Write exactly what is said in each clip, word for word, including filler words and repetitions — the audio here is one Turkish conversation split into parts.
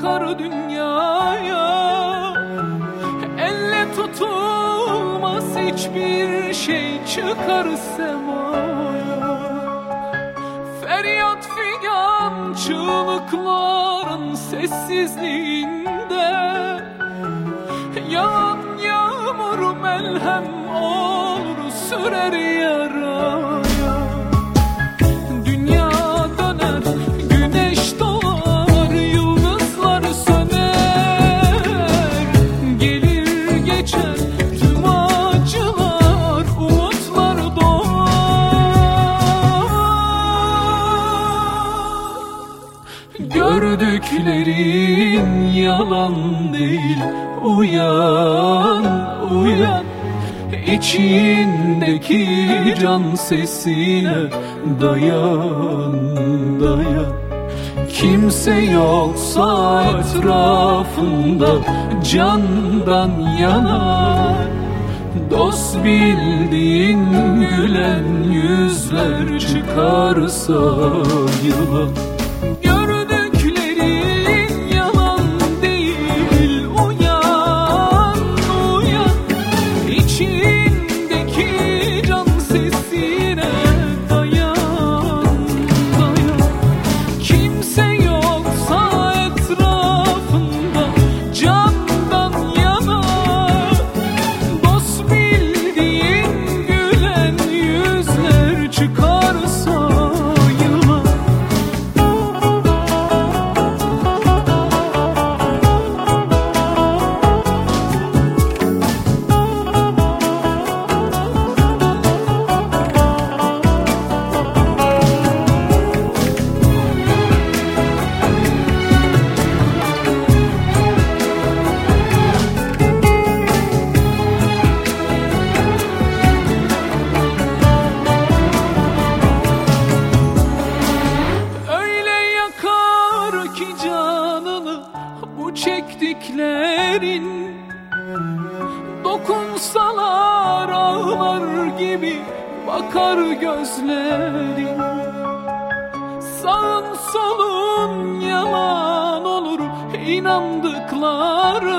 bakar dünyaya. Elle tutulmaz hiçbir şey çıkar semaya. Feryat figan çığlıkların sessizliğinde, yağan yağmur melhem olur sürer yaraya. Dünya döner, güneş doğar, yıldızlar söner. Gelir geçer tüm acılar, umutlar doğar. Gördüklerin yalan değil, uyan, uyan. İçindeki can sesine dayan, dayan. Kimse yoksa etrafında candan yana. Dost bildiğin gülen yüzler çıkarsa yılan. Çektiklerin dokunsalar ağlar gibi bakar gözlerin. Sağın solun yalan olur inandıkların.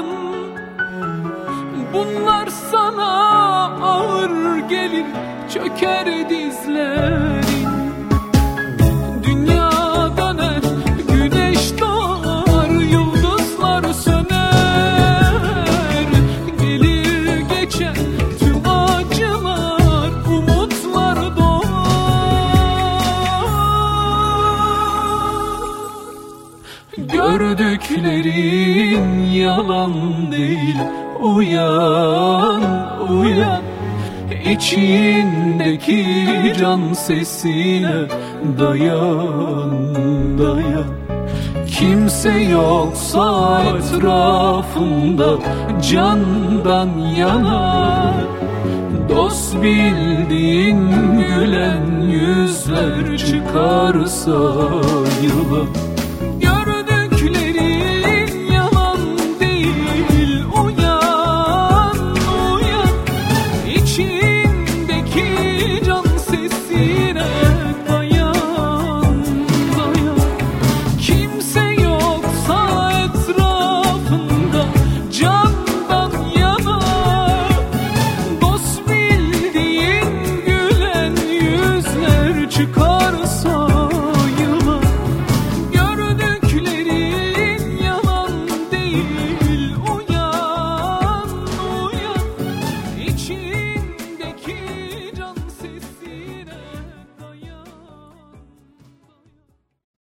Bunlar sana ağır gelir, çöker dizlerin. Gördüklerin yalan değil, uyan, uyan. İçindeki can sesine dayan, dayan. Kimse yoksa etrafında candan yana. Dost bildiğin gülen yüzler çıkarsa yılan.